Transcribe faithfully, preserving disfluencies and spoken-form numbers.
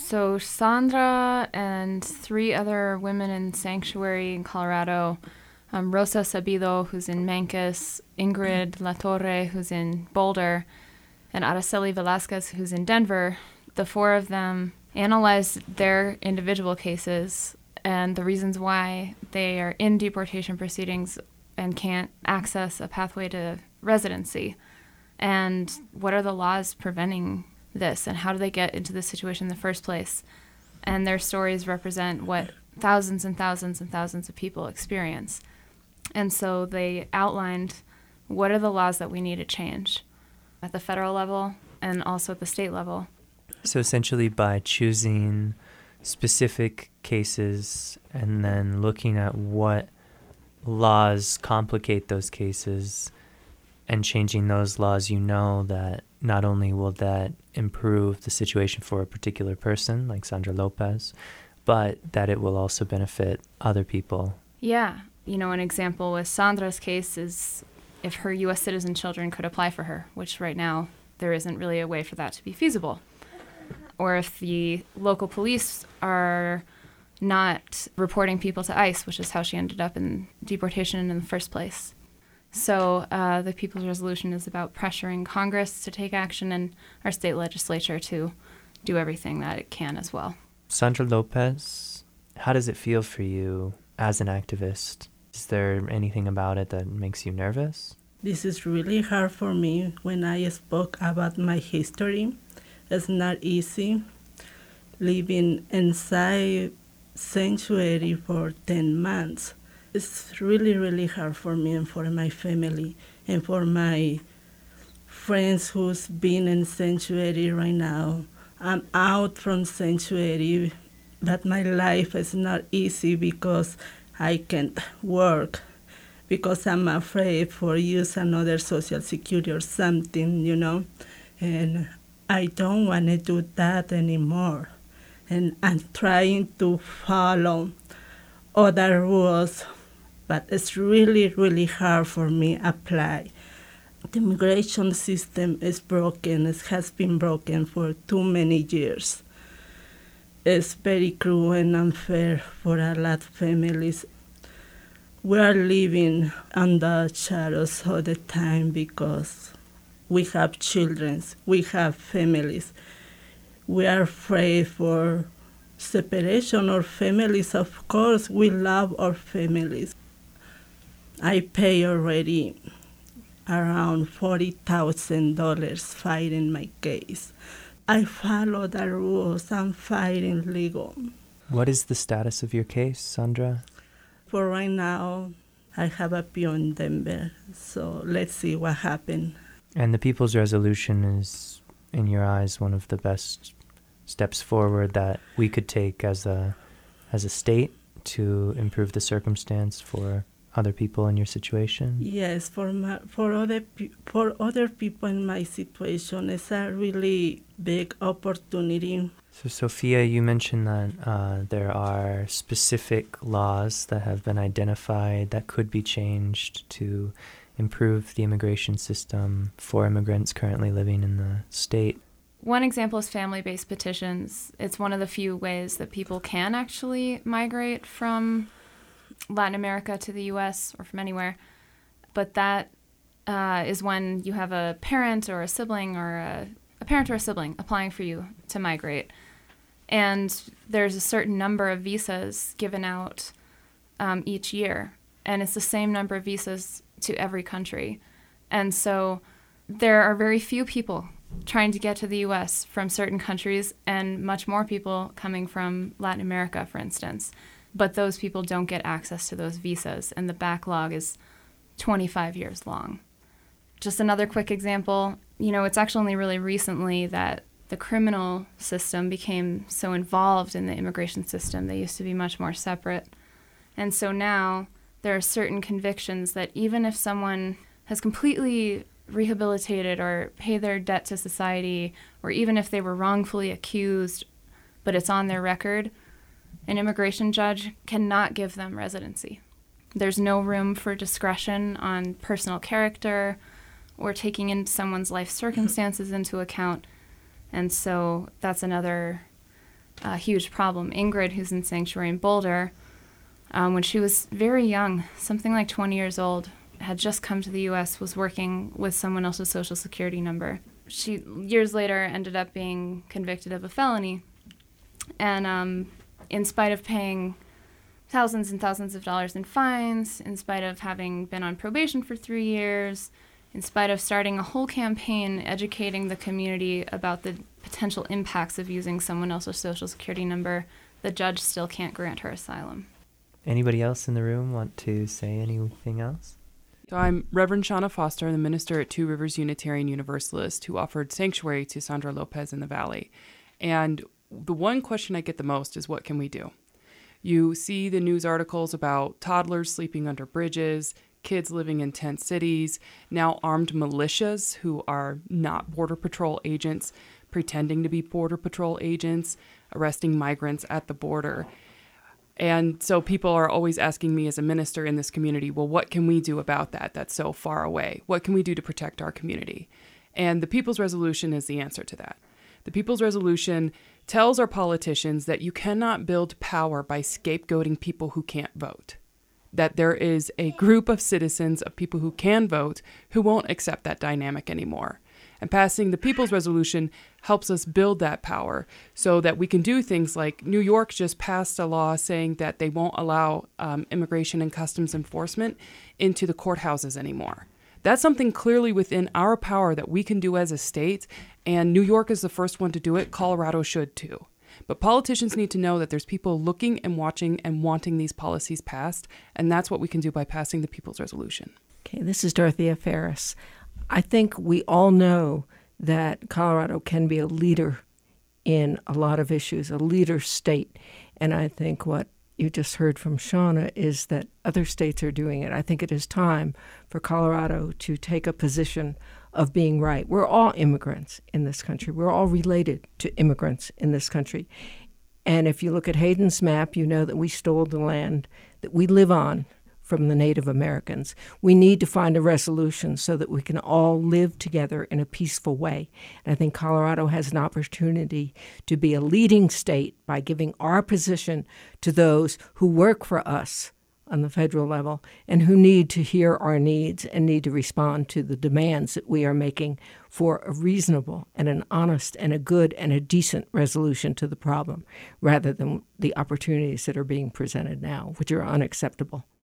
So Sandra and three other women in sanctuary in Colorado, um, Rosa Sabido, who's in Mancos, Ingrid La Torre, who's in Boulder, and Araceli Velasquez, who's in Denver, the four of them analyzed their individual cases and the reasons why they are in deportation proceedings and can't access a pathway to residency. And what are the laws preventing this, and how do they get into this situation in the first place? And their stories represent what thousands and thousands and thousands of people experience. And so they outlined what are the laws that we need to change at the federal level and also at the state level. So essentially by choosing specific cases and then looking at what laws complicate those cases and changing those laws, you know that not only will that improve the situation for a particular person like Sandra Lopez, but that it will also benefit other people. Yeah. You know, an example with Sandra's case is if her U S citizen children could apply for her, which right now there isn't really a way for that to be feasible. Or if the local police are not reporting people to ICE, which is how she ended up in deportation in the first place. So uh, the People's Resolution is about pressuring Congress to take action and our state legislature to do everything that it can as well. Sandra Lopez, how does it feel for you as an activist? Is there anything about it that makes you nervous? This is really hard for me when I spoke about my history. It's not easy living inside sanctuary for ten months. It's really, really hard for me and for my family and for my friends who's been in sanctuary right now. I'm out from sanctuary, but my life is not easy because I can't work, because I'm afraid for use another social security or something, you know, and I don't want to do that anymore. And I'm trying to follow other rules, but it's really, really hard for me to apply. The immigration system is broken. It has been broken for too many years. It's very cruel and unfair for a lot of families. We are living under shadows all the time because we have children, we have families. We are afraid for separation of families. Of course, we love our families. I pay already around forty thousand dollars fighting my case. I follow the rules. I'm fighting legal. What is the status of your case, Sandra? For right now, I have appeal in Denver, so let's see what happens. And the People's Resolution is, in your eyes, one of the best steps forward that we could take as a as a state to improve the circumstance for other people in your situation? Yes, for my, for other pe- for other people in my situation, it's a really big opportunity. So, Sophia, you mentioned that uh, there are specific laws that have been identified that could be changed to improve the immigration system for immigrants currently living in the state. One example is family-based petitions. It's one of the few ways that people can actually migrate from Latin America to the U S or from anywhere. But that uh, is when you have a parent or a sibling or a, a parent or a sibling applying for you to migrate. And there's a certain number of visas given out um, each year. And it's the same number of visas to every country. And so there are very few people trying to get to the U S from certain countries and much more people coming from Latin America, for instance. But those people don't get access to those visas, and the backlog is twenty-five years long. Just another quick example, you know, it's actually only really recently that the criminal system became so involved in the immigration system. They used to be much more separate. And so now there are certain convictions that even if someone has completely rehabilitated or paid their debt to society, or even if they were wrongfully accused, but it's on their record, an immigration judge cannot give them residency. There's no room for discretion on personal character or taking in someone's life circumstances into account. And so that's another a huge problem. Ingrid, who's in sanctuary in Boulder, um, when she was very young, something like twenty years old, had just come to the U S, was working with someone else's social security number. She, years later, ended up being convicted of a felony. And um, in spite of paying thousands and thousands of dollars in fines, in spite of having been on probation for three years, in spite of starting a whole campaign educating the community about the potential impacts of using someone else's social security number, the judge still can't grant her asylum. Anybody else in the room want to say anything else? So I'm Reverend Shauna Foster, the minister at Two Rivers Unitarian Universalist, who offered sanctuary to Sandra Lopez in the Valley. And the one question I get the most is, what can we do? You see the news articles about toddlers sleeping under bridges, kids living in tent cities, now armed militias who are not Border Patrol agents, pretending to be Border Patrol agents, arresting migrants at the border. And so people are always asking me as a minister in this community, well, what can we do about that? That's so far away. What can we do to protect our community? And the People's Resolution is the answer to that. The People's Resolution tells our politicians that you cannot build power by scapegoating people who can't vote. That there is a group of citizens, of people who can vote, who won't accept that dynamic anymore. And passing the People's Resolution helps us build that power so that we can do things like New York just passed a law saying that they won't allow um, immigration and customs enforcement into the courthouses anymore. That's something clearly within our power that we can do as a state, and New York is the first one to do it. Colorado should too. But politicians need to know that there's people looking and watching and wanting these policies passed, and that's what we can do by passing the People's Resolution. Okay, this is Dorothea Ferris. I think we all know that Colorado can be a leader in a lot of issues, a leader state. And I think what you just heard from Shauna is that other states are doing it. I think it is time for Colorado to take a position of being right. We're all immigrants in this country. We're all related to immigrants in this country. And if you look at Hayden's map, you know that we stole the land that we live on from the Native Americans. We need to find a resolution so that we can all live together in a peaceful way. And I think Colorado has an opportunity to be a leading state by giving our position to those who work for us on the federal level and who need to hear our needs and need to respond to the demands that we are making for a reasonable and an honest and a good and a decent resolution to the problem, rather than the opportunities that are being presented now, which are unacceptable.